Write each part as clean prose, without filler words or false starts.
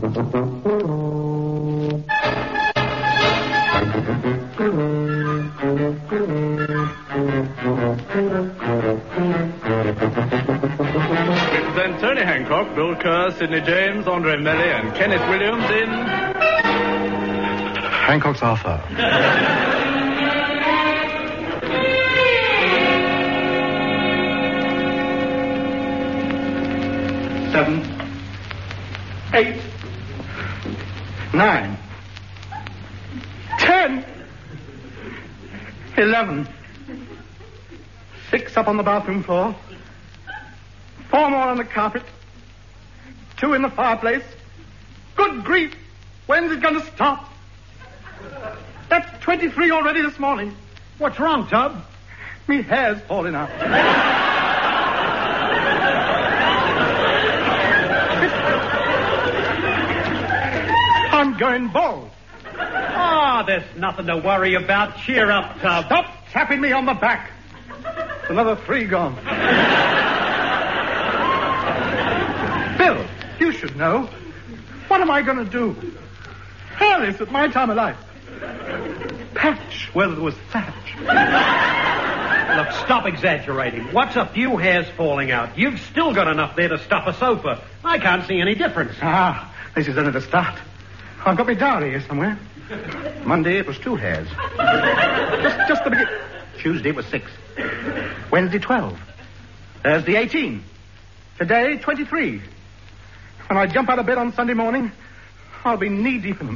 Then Tony Hancock, Bill Kerr, Sidney James, Andre Melly, and Kenneth Williams in Hancock's Arthur. 7, 8, 9, 10, 11, 6 up on the bathroom floor, 4 more on the carpet, 2 in the fireplace. Good grief! When's it going to stop? That's 23 already this morning. What's wrong, Tub? Me hair's falling out. I'm going bald. Oh, there's nothing to worry about. Cheer up, Tub. Stop tapping me on the back. Another 3 gone. Bill, you should know. What am I going to do? Hairless at my time of life. Patch where there was thatch. Look, stop exaggerating. What's a few hairs falling out? You've still got enough there to stuff a sofa. I can't see any difference. This is only the start. I've got my diary here somewhere. Monday, it was 2 hairs. Just the beginning. Tuesday, it was 6. Wednesday, 12. Thursday, 18. Today, 23. When I jump out of bed on Sunday morning, I'll be knee-deep in them.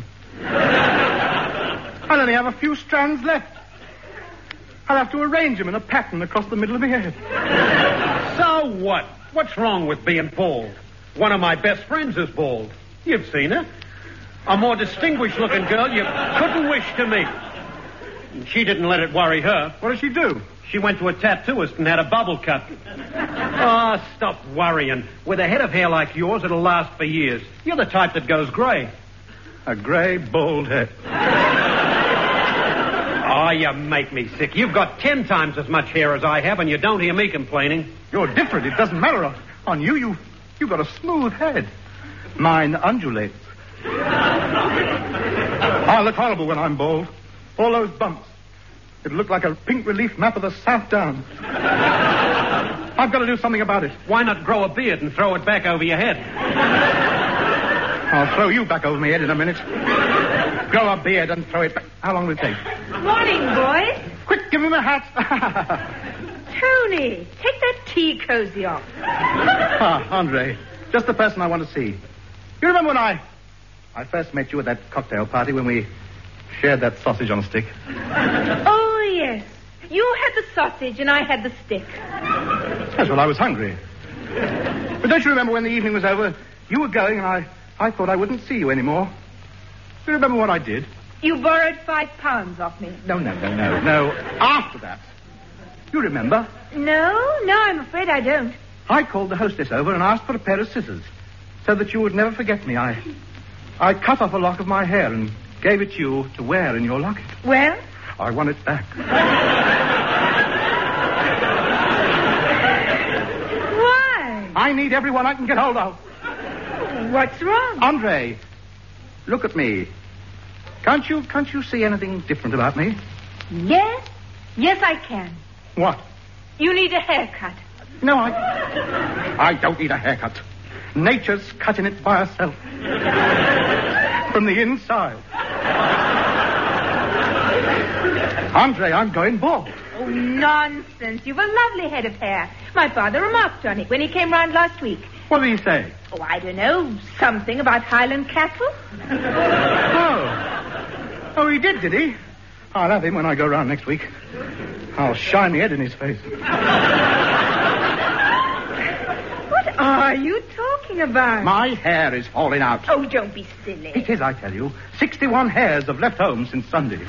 I'll only have a few strands left. I'll have to arrange them in a pattern across the middle of my head. So what? What's wrong with being bald? One of my best friends is bald. You've seen her. A more distinguished-looking girl you couldn't wish to meet. And she didn't let it worry her. What did she do? She went to a tattooist and had a bubble cut. Oh, stop worrying. With a head of hair like yours, it'll last for years. You're the type that goes gray. A gray, bald head. Oh, you make me sick. You've got 10 times as much hair as I have, and you don't hear me complaining. You're different. It doesn't matter. On you, you've got a smooth head. Mine undulates. I look horrible when I'm bald. All those bumps. It looked like a pink relief map of the South Downs. I've got to do something about it. Why not grow a beard and throw it back over your head? I'll throw you back over my head in a minute. Grow a beard and throw it back. How long will it take? Morning, boys. Quick, give me my hat. Tony, take that tea cozy off. Andre, just the person I want to see. You remember when I first met you at that cocktail party when we shared that sausage on a stick? Oh, yes. You had the sausage and I had the stick. Yes, well, I was hungry. But don't you remember when the evening was over, you were going and I thought I wouldn't see you anymore. Do you remember what I did? You borrowed £5 off me. No. After that. You remember? No, I'm afraid I don't. I called the hostess over and asked for a pair of scissors so that you would never forget me. I cut off a lock of my hair and gave it to you to wear in your locket. Well? I want it back. Why? I need everyone I can get hold of. What's wrong? Andre, look at me. Can't you see anything different about me? Yes, I can. What? You need a haircut. No, I don't need a haircut. Nature's cutting it by herself. From the inside. Andre, I'm going bald. Oh, nonsense. You've a lovely head of hair. My father remarked on it when he came round last week. What did he say? Oh, I don't know. Something about Highland cattle. Oh, he did he? I'll have him when I go round next week. I'll shine the head in his face. What are you talking about? My hair is falling out. Oh, don't be silly. It is, I tell you. 61 hairs have left home since Sunday.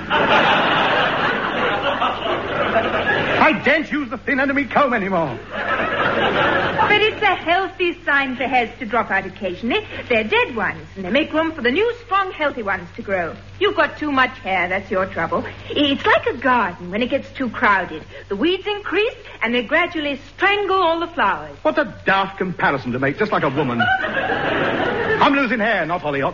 I daren't use the thin end of me comb anymore. But it's a healthy sign for hairs to drop out occasionally. They're dead ones, and they make room for the new, strong, healthy ones to grow. You've got too much hair, that's your trouble. It's like a garden when it gets too crowded. The weeds increase, and they gradually strangle all the flowers. What a daft comparison to make, just like a woman. I'm losing hair, not Hollyhock.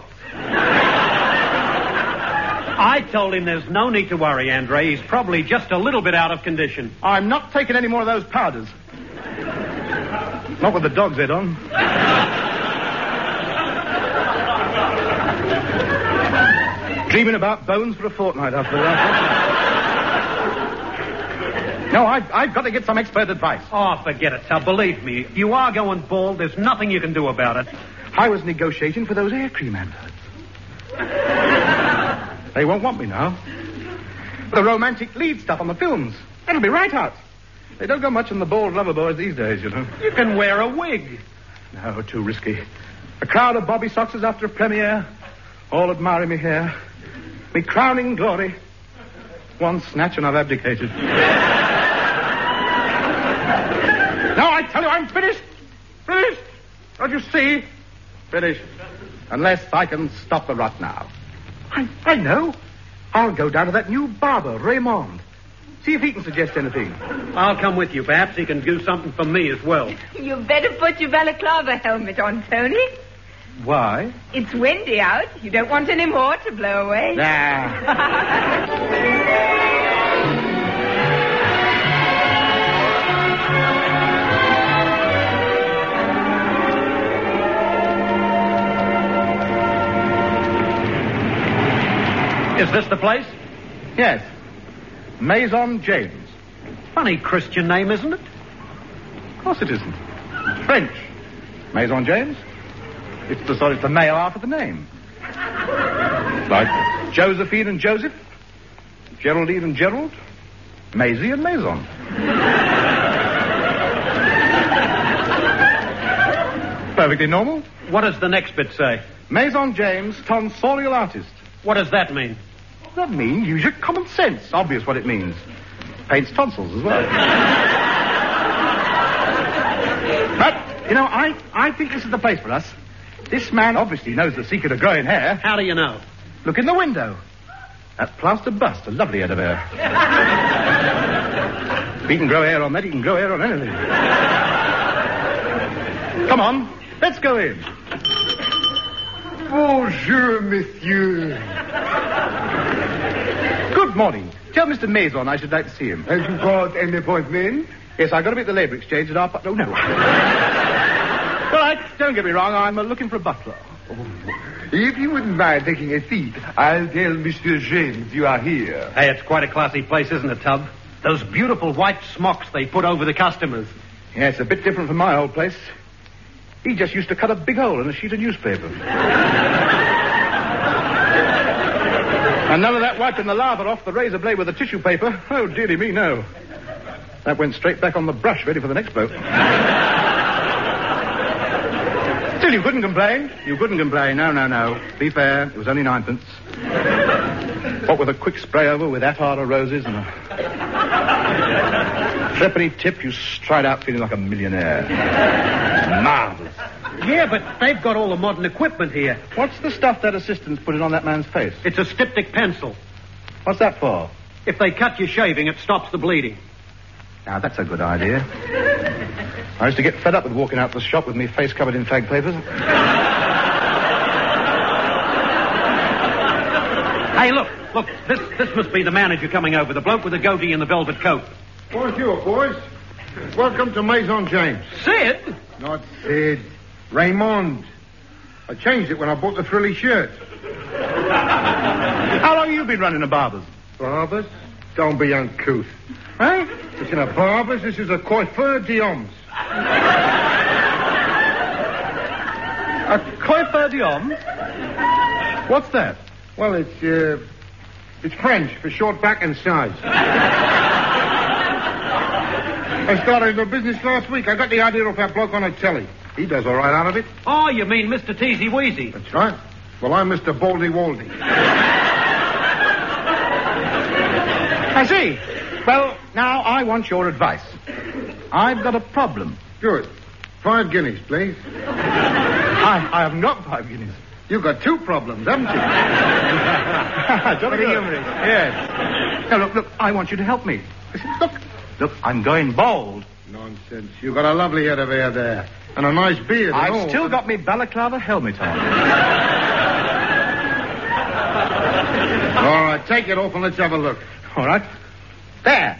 I told him there's no need to worry, Andre. He's probably just a little bit out of condition. I'm not taking any more of those powders. Not with the dog's head on. Dreaming about bones for a fortnight after that. No, I've got to get some expert advice. Oh, forget it, Tub. Believe me, if you are going bald, there's nothing you can do about it. I was negotiating for those air cream adverts. They won't want me now. The romantic lead stuff on the films. That'll be right out. They don't go much on the bald lover boys these days, you know. You can wear a wig. No, too risky. A crowd of Bobby Soxers after a premiere, all admiring me hair. Me crowning glory. One snatch and I've abdicated. No, I tell you, I'm finished. Finished. Don't you see? Finished. Unless I can stop the rot now. I know. I'll go down to that new barber, Raymond. See if he can suggest anything. I'll come with you. Perhaps he can do something for me as well. You better put your balaclava helmet on, Tony. Why? It's windy out. You don't want any more to blow away. Nah. Is this the place? Yes. Maison James. Funny Christian name, isn't it? Of course it isn't. French. Maison James. It's the male half of the name. Like Josephine and Joseph. Geraldine and Gerald. Maisie and Maison. Perfectly normal. What does the next bit say? Maison James, tonsorial artist. What does that mean? That means use your common sense. Obvious what it means. Paints tonsils as well. But, you know, I think this is the place for us. This man obviously knows the secret of growing hair. How do you know? Look in the window. That plaster bust, a lovely head of hair. If he can grow hair on that, he can grow hair on anything. Come on, let's go in. Bonjour, monsieur. Good morning. Tell Mr. Maison I should like to see him. Have you got an appointment? Yes, I've got to be at the Labour Exchange at half... No. All right, don't get me wrong. I'm looking for a butler. If you wouldn't mind taking a seat, I'll tell Mr. James you are here. Hey, it's quite a classy place, isn't it, Tub? Those beautiful white smocks they put over the customers. Yeah, it's a bit different from my old place. He just used to cut a big hole in a sheet of newspaper. And none of that wiping the lather off the razor blade with a tissue paper. Oh, dearie me, no. That went straight back on the brush, ready for the next bloke. Still, you couldn't complain. You couldn't complain. No. Be fair. It was only ninepence. What with a quick spray over with attar of roses and a threepenny tip, you stride out feeling like a millionaire. Marvelous. Yeah, but they've got all the modern equipment here. What's the stuff that assistant's putting on that man's face? It's a styptic pencil. What's that for? If they cut you shaving, it stops the bleeding. Now, that's a good idea. I used to get fed up with walking out the shop with me face covered in fag papers. Hey, look. This must be the manager coming over, the bloke with the goatee and the velvet coat. Bonjour, boys. Welcome to Maison James. Sid? Not Sid. Raymond. I changed it when I bought the frilly shirt. How long have you been running a barber's? Barbers? Don't be uncouth. Huh? This is a barber's. This is a coiffeur d'hommes. A coiffeur d'hommes? What's that? Well, it's French for short back and size. I started the business last week. I got the idea of that bloke on a telly. He does all right out of it. Oh, you mean Mr. Teasy Weezy? That's right. Well, I'm Mr. Baldy Waldy. I see. Well, now I want your advice. I've got a problem. Good. 5 guineas, please. I haven't got 5 guineas. You've got 2 problems, haven't you? Jolly humorous. Yes. Now, look, I want you to help me. Look, I'm going bald. Nonsense. You've got a lovely head of hair there. And a nice beard. and all. I've still got me balaclava helmet on. All right, take it off and let's have a look. All right. There.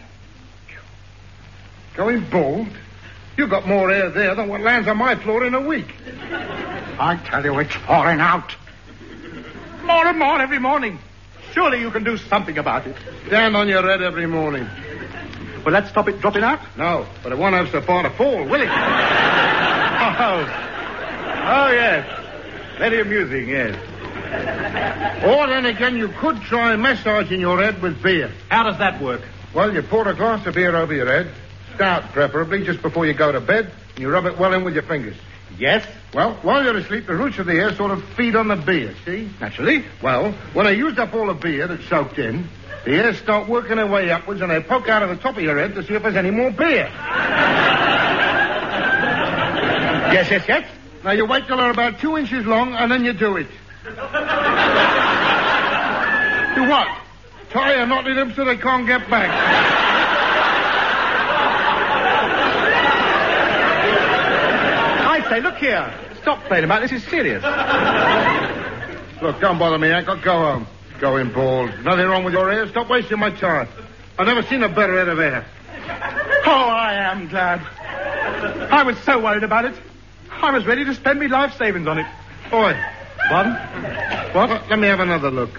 Going bald? You've got more hair there than what lands on my floor in a week. I tell you, it's falling out. More and more every morning. Surely you can do something about it. Stand on your head every morning. Will that stop it dropping out? No, but it won't have so far to fall, will it? Oh, yes. Very amusing, yes. Or then again, you could try massaging your head with beer. How does that work? Well, you pour a glass of beer over your head, stout preferably, just before you go to bed, and you rub it well in with your fingers. Yes? Well, while you're asleep, the roots of the hair sort of feed on the beer, see? Naturally. Well, when they used up all the beer that's soaked in, the hairs start working their way upwards and they poke out of the top of your head to see if there's any more beer. Yes. Now, you wait till they're about 2 inches long and then you do it. Do what? Tie a knot in them so they can't get back. I say, look here. Stop playing about. This is serious. Look, don't bother me, Hank. I'll go home. Going bald. Nothing wrong with your hair. Stop wasting my time. I've never seen a better head of hair. Oh, I am glad. I was so worried about it. I was ready to spend my life savings on it. Boy. Pardon? What? Let me have another look.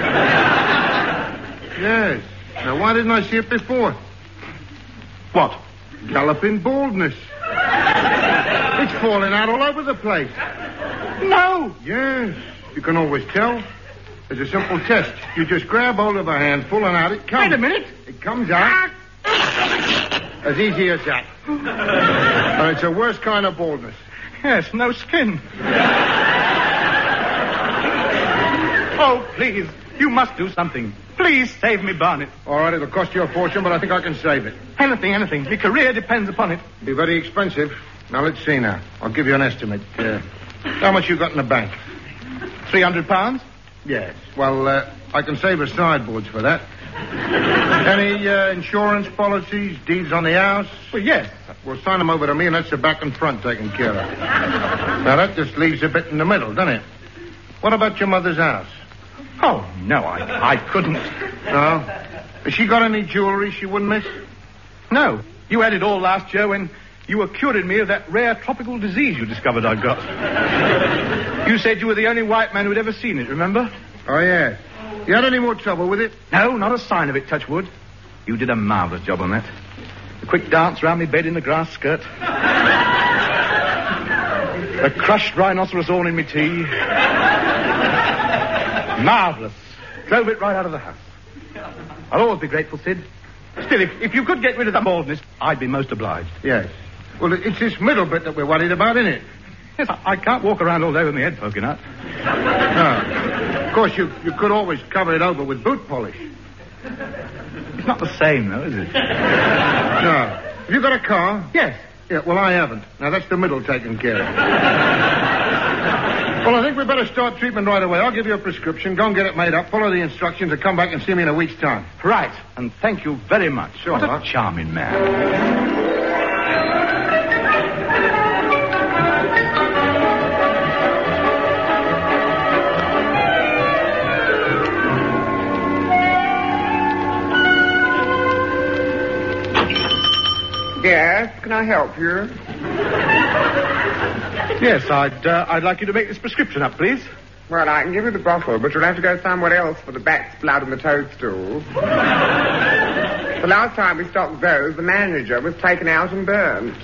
Yes. Now, why didn't I see it before? What? Galloping baldness. It's falling out all over the place. No. Yes. You can always tell. There's a simple test. You just grab hold of a handful and out it comes. Wait a minute. It comes out. As easy as that. And it's the worst kind of baldness. Yes, no skin. Oh, please. You must do something. Please save me, Barnett. All right, it'll cost you a fortune, but I think I can save it. Anything. My career depends upon it. Be very expensive. Now, let's see now. I'll give you an estimate. How much you got in the bank? £300? Yes. Well, I can save her sideboards for that. Any insurance policies, deeds on the house? Well, yes. Well, sign them over to me, and that's the back and front taken care of. Now, that just leaves a bit in the middle, doesn't it? What about your mother's house? Oh, no, I couldn't. No? Has she got any jewelry she wouldn't miss? No. You had it all last year when you were curing me of that rare tropical disease you discovered I'd got. You said you were the only white man who'd ever seen it, remember? Oh, yeah. You had any more trouble with it? No, not a sign of it, touch wood. You did a marvellous job on that. A quick dance round me bed in the grass skirt. A crushed rhinoceros horn in me tea. Marvellous. Drove it right out of the house. I'll always be grateful, Sid. Still, if you could get rid of that baldness, I'd be most obliged. Yes. Well, it's this middle bit that we're worried about, isn't it? Yes, I can't walk around all day with my head poking out. No. Of course, you could always cover it over with boot polish. It's not the same, though, is it? No. Have you got a car? Yes. Yeah, well, I haven't. Now, that's the middle taken care of. Well, I think we better start treatment right away. I'll give you a prescription. Go and get it made up. Follow the instructions and come back and see me in a week's time. Right. And thank you very much. Sure. What a charming man. Yes, can I help you? Yes, I'd like you to make this prescription up, please. Well, I can give you the bottle, but you'll have to go somewhere else for the bat's blood and the toadstools. The last time we stocked those, the manager was taken out and burnt.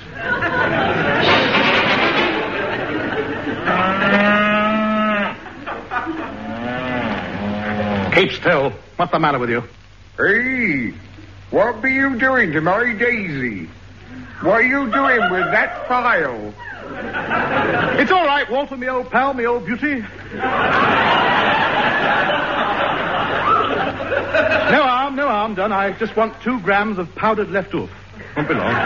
Keep still. What's the matter with you? Hey, what be you doing to my Daisy? What are you doing with that file? It's all right, Walter, me old pal, me old beauty. No harm done. I just want 2 grams of powdered left hoof. Won't be long.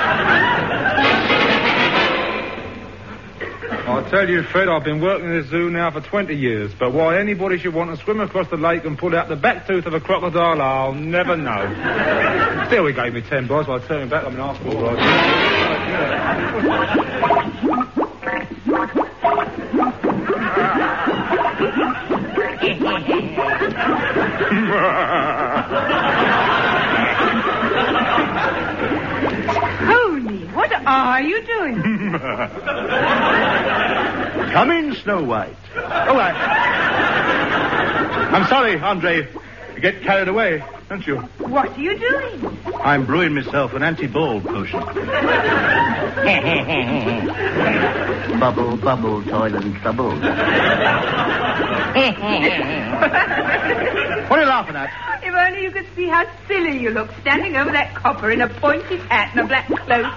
I'll tell you, Fred, I've been working in the zoo now for 20 years, but why anybody should want to swim across the lake and pull out the back tooth of a crocodile, I'll never know. Still, he gave me 10 boys, so I turned him back. I'm an arse ball, right? Tony, what are you doing? Come in, Snow White. Oh, I'm sorry, Andre. You get carried away, don't you? What are you doing? I'm brewing myself an anti-bald potion. Bubble, bubble, toil and trouble. What are you laughing at? If only you could see how silly you look standing over that copper in a pointed hat and a black cloak.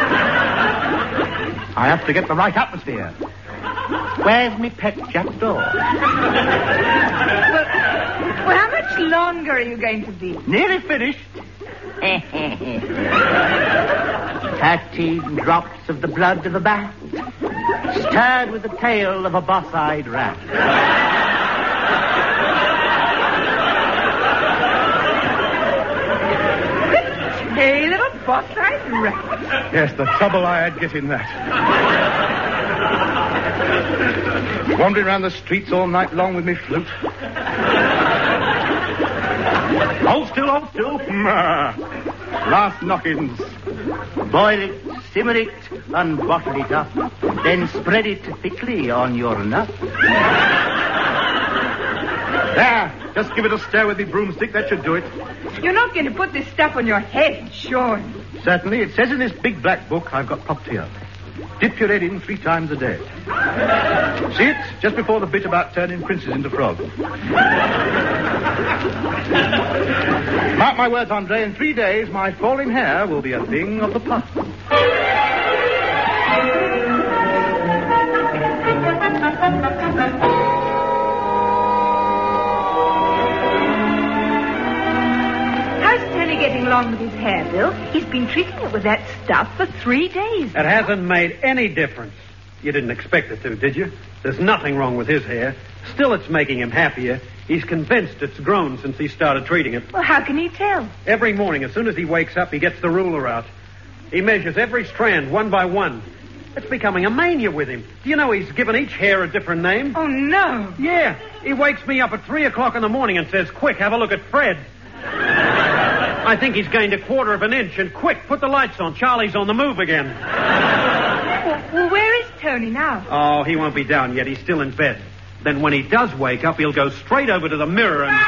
I have to get the right atmosphere. Where's me pet jackdaw? Well, how much longer are you going to be? Nearly finished. 13 drops of the blood of a bat, stirred with the tail of a boss-eyed rat. Tail of a boss-eyed rat. Yes, the trouble I had getting that. Wandering around the streets all night long with me flute. Hold still, hold still. Last knockings. Boil it, simmer it, and bottle it up. Then spread it thickly on your nut. There, just give it a stir with the broomstick. That should do it. You're not going to put this stuff on your head, sure. Certainly, it says in this big black book I've got popped here. Dip your head in 3 times a day. See it? Just before the bit about turning princes into frogs. Mark my words, Andre, in 3 days, my falling hair will be a thing of the past. How's Tony getting along with his hair, Bill? He's been treating it with that stuff for 3 days. It hasn't made any difference. You didn't expect it to, did you? There's nothing wrong with his hair. Still, it's making him happier. He's convinced it's grown since he started treating it. Well, how can he tell? Every morning, as soon as he wakes up, he gets the ruler out. He measures every strand one by one. It's becoming a mania with him. Do you know he's given each hair a different name? Oh, no. Yeah. He wakes me up at 3 o'clock in the morning and says, "Quick, have a look at Fred." I think he's gained a 1/4 of an inch, and quick, put the lights on. Charlie's on the move again. Well, where is Tony now? Oh, he won't be down yet. He's still in bed. Then when he does wake up, he'll go straight over to the mirror and...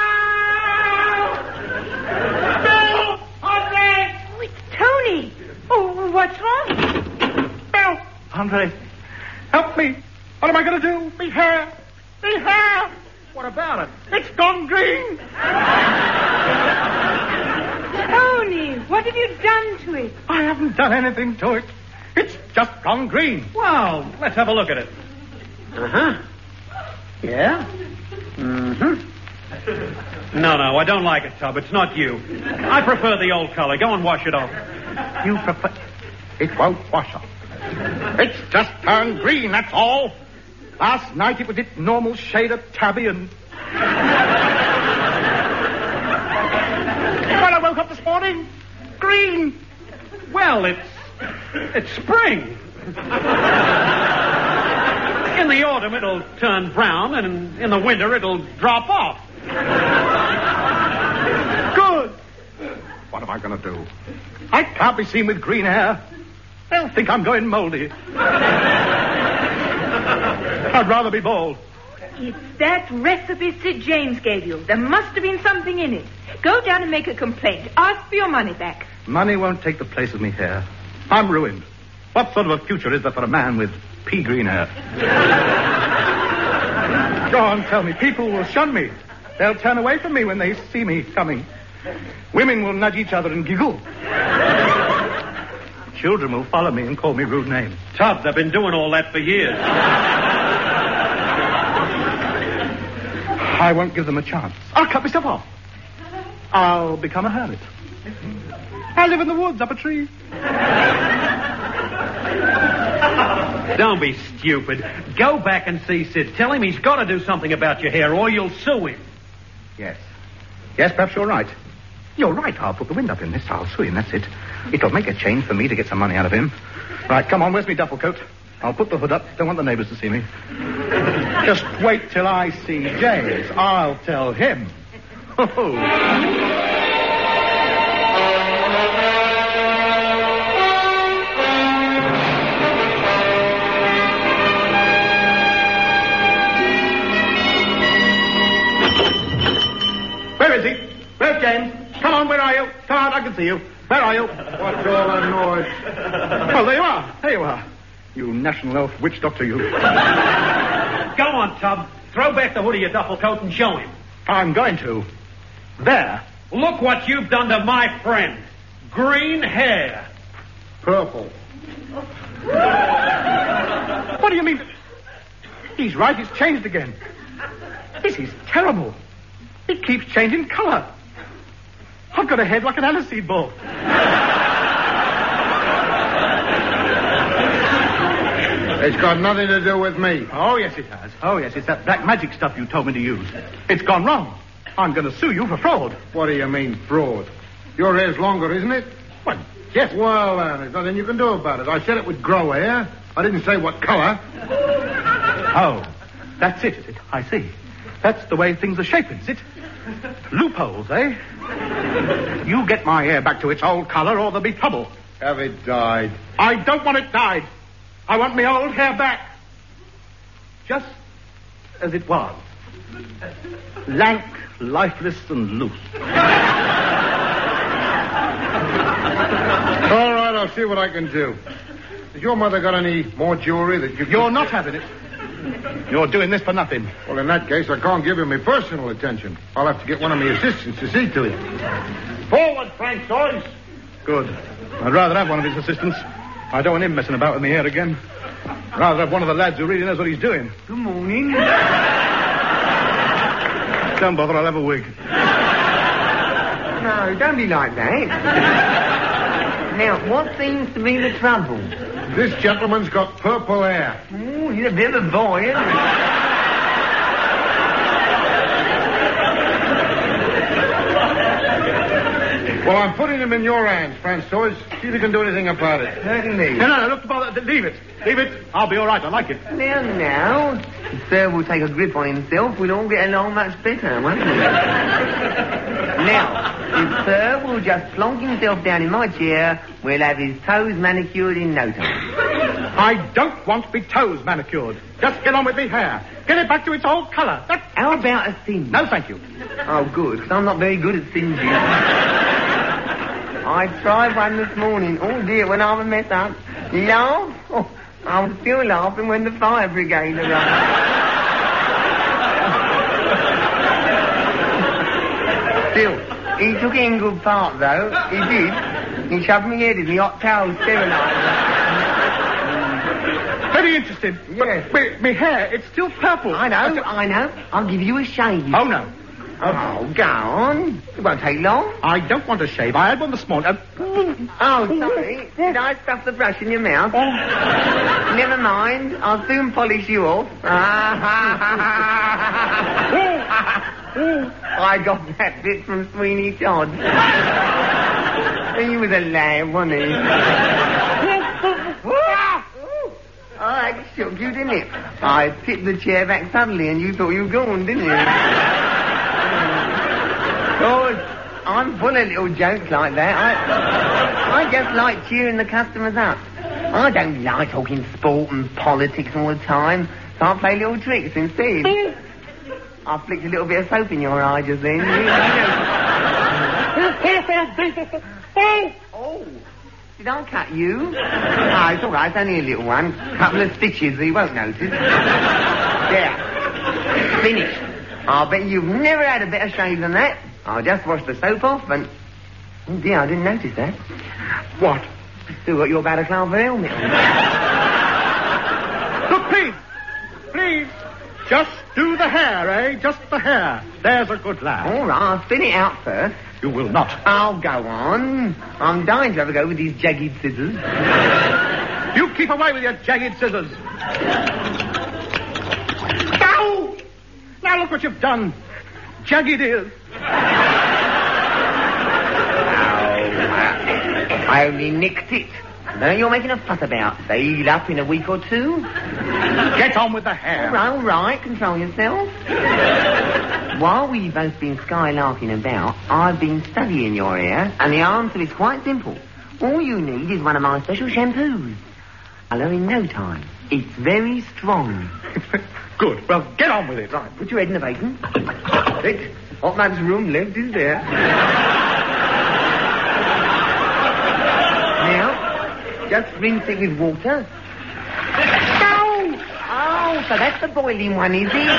Bill! Andre! Oh, it's Tony. Oh, what's wrong? Bill! Andre, help me. What am I going to do? Me hair. Me hair. What about it? It's gone green. Tony, what have you done to it? I haven't done anything to it. It's just gone green. Well, let's have a look at it. Uh-huh. Yeah? Mm-hmm. No, I don't like it, Tub. It's not you. I prefer the old color. Go and wash it off. You prefer... It won't wash off. It's just turned green, that's all. Last night it was its normal shade of tabby and... When I woke up this morning, green. Well, it's spring. In the autumn, it'll turn brown, and in the winter, it'll drop off. Good. What am I going to do? I can't be seen with green hair. They'll think I'm going moldy. I'd rather be bald. It's that recipe Sid James gave you. There must have been something in it. Go down and make a complaint. Ask for your money back. Money won't take the place of me hair. I'm ruined. What sort of a future is there for a man with pea green hair? Go on, tell me. People will shun me. They'll turn away from me when they see me coming. Women will nudge each other and giggle. Children will follow me and call me rude names. Tubbs, I've been doing all that for years. I won't give them a chance. I'll cut myself off. I'll become a hermit. I'll live in the woods up a tree. Don't be stupid. Go back and see Sid. Tell him he's got to do something about your hair or you'll sue him. Yes. Yes, perhaps you're right. You're right. I'll put the wind up in this. I'll sue him, that's it. It'll make a change for me to get some money out of him. Right, come on, where's me duffel coat? I'll put the hood up. Don't want the neighbours to see me. Just wait till I see James. I'll tell him. Where is he? Where's James? Come on, where are you? Come on, I can see you. Where are you? What's all that noise? Well, there you are. There you are. You national elf witch doctor, you. Go on, Tub. Throw back the hood of your duffel coat and show him. I'm going to. There. Look what you've done to my friend. Green hair. Purple. What do you mean? He's right. He's changed again. This is terrible. He keeps changing colour. I've got a head like an aniseed ball. It's got nothing to do with me. Oh, yes, it has. Oh, yes, it's that black magic stuff you told me to use. It's gone wrong. I'm going to sue you for fraud. What do you mean, fraud? Your hair's longer, isn't it? What? Yes. Well, there's nothing you can do about it. I said it would grow hair. I didn't say what colour. Oh, that's it, is it? I see. That's the way things are shaping, is it? Loopholes, eh? You get my hair back to its old colour or there'll be trouble. Have it dyed. I don't want it dyed. I want my old hair back. Just as it was. Lank, lifeless, and loose. All right, I'll see what I can do. Has your mother got any more jewelry that you... You're not having it. You're doing this for nothing. Well, in that case, I can't give him my personal attention. I'll have to get one of my assistants to see to it. Forward, Francois. Good. I'd rather have one of his assistants. I don't want him messing about with me hair again. Rather have one of the lads who really knows what he's doing. Good morning. Don't bother, I'll have a wig. No, don't be like that. Now, what seems to be the trouble? This gentleman's got purple hair. Oh, he's a bit of a boy, isn't he? Well, I'm putting him in your hands, Francois. See if you can do anything about it. Certainly. No, look, bother. Leave it. Leave it. I'll be all right. I like it. Now, if Sir will take a grip on himself, we'll all get along much better, won't we? Now, if Sir will just plonk himself down in my chair, we'll have his toes manicured in no time. I don't want my toes manicured. Just get on with me hair. Get it back to its old colour. How about a singe? No, thank you. Oh, good, because I'm not very good at singeing. I tried one this morning. Oh, dear, when I was mess up. No? Oh, I was still laughing when the fire brigade arrived. Still, he took it in good part, though. He did. He shoved me head in the hot towel sterilizer. Very interesting. Yes. But me hair, it's still purple. I know. I'll give you a shave. Oh, no. Oh, go on. It won't take long. I don't want a shave. I had one this morning. Oh, sorry. Did I stuff the brush in your mouth? Never mind. I'll soon polish you off. I got that bit from Sweeney Todd. He was a lamb, wasn't he? Oh, that shook you, didn't it? I tipped the chair back suddenly and you thought you were gone, didn't you? Oh, I'm full of little jokes like that. I just like cheering the customers up. I don't like talking sport and politics all the time, so I play little tricks instead. I flicked a little bit of soap in your eye just then. Oh, did I cut you? Ah, it's all right, it's only a little one. Couple of stitches, he won't notice. There. Finished. I'll bet you've never had a better shave than that. I'll just wash the soap off and... Oh, dear, I didn't notice that. What? Still got your balaclava helmet on. Look, please. Just do the hair, eh? Just the hair. There's a good lad. All right, I'll spin it out first. You will not. I'll go on. I'm dying to have a go with these jagged scissors. You keep away with your jagged scissors. Ow! Now look what you've done. Jagged ears. I only nicked it. No, you're making a fuss about. They heal up in a week or two. Get on with the hair. All right, control yourself. While we've both been skylarking about, I've been studying your hair, and the answer is quite simple. All you need is one of my special shampoos. I'll know in no time. It's very strong. Good. Well, get on with it. Right, put your head in the basin. Quick. Hot man's room left is there. Now, just rinse it with water. Oh, so that's the boiling one, is it?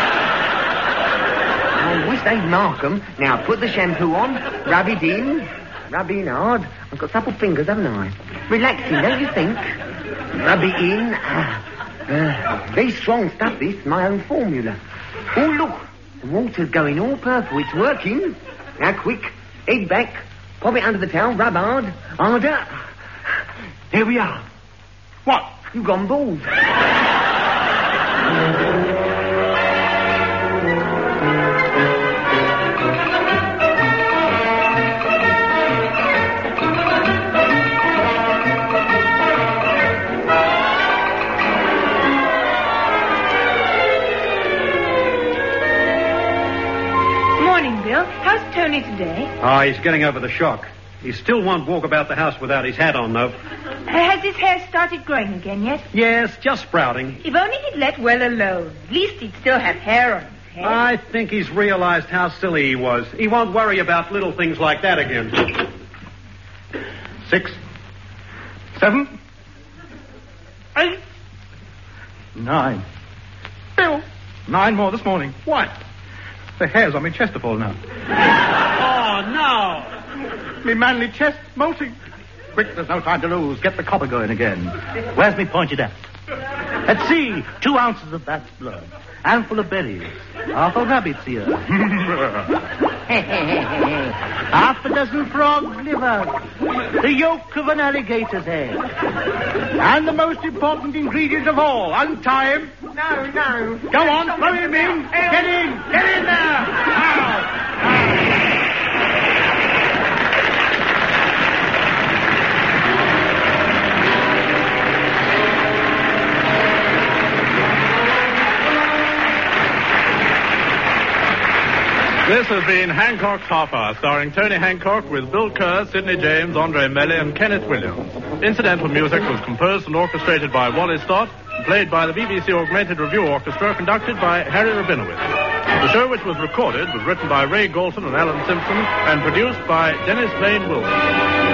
I wish they'd mark 'em. Now, put the shampoo on, rub it in. Rub in hard. I've got supple fingers, haven't I? Relaxing, don't you think? Rub it in. Very strong stuff, this. My own formula. Oh, look. The water's going all purple. It's working. Now, quick. Head back. Pop it under the towel. Rub hard. Harder. There we are. What? You've gone bald. How's Tony today? Oh, he's getting over the shock. He still won't walk about the house without his hat on, though. Has his hair started growing again yet? Yes, just sprouting. If only he'd let well alone. At least he'd still have hair on his head. I think he's realized how silly he was. He won't worry about little things like that again. 6, 7, 8, 9. Bill, 9 more this morning. What? The hair's on my chest of all now. Oh, no. Me manly chest molting. Quick, there's no time to lose. Get the copper going again. Where's me pointed at? Let's see. 2 ounces of bat's blood. Handful of berries. Half a rabbit's ear. Half a dozen frog's liver. The yolk of an alligator's head. And the most important ingredient of all, untie him. No. Go on, throw him in. Get in there. Now. This has been Hancock's Half Hour, starring Tony Hancock with Bill Kerr, Sidney James, Andre Melly, and Kenneth Williams. Incidental music was composed and orchestrated by Wally Stott, and played by the BBC Augmented Review Orchestra, conducted by Harry Rabinowitz. The show, which was recorded, was written by Ray Galton and Alan Simpson, and produced by Dennis Lane Wilson.